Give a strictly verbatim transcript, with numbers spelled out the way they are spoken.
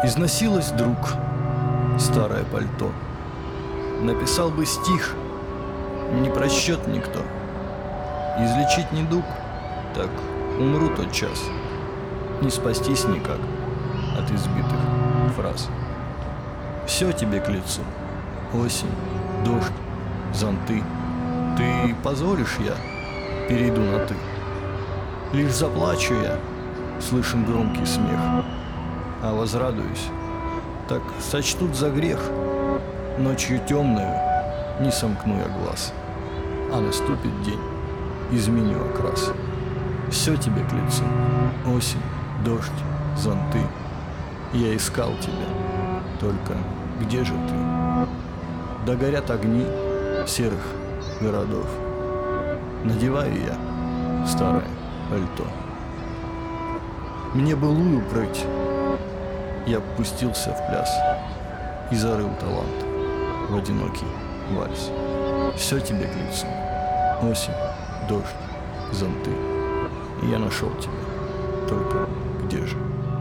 Износилось, друг, старое пальто. Написал бы стих, не просчет никто. Излечить недуг, так умру тот час. Не спастись никак от избитых фраз. Все тебе к лицу: осень, дождь, зонты. Ты позволишь, я перейду на «ты»? Лишь заплачу я, слышен громкий смех, а возрадуюсь, так сочтут за грех. Ночью темную не сомкну я глаз, а наступит день, изменю окрас. Все тебе к лицу: осень, дождь, зонты. Я искал тебя, только где же ты? Догорят огни серых городов. Надеваю я старое пальто. Мне былую прыть, я пустился в пляс и зарыл талант в одинокий вальс. Все тебе к лицу: осень, дождь, зонты. Я нашел тебя, только где же?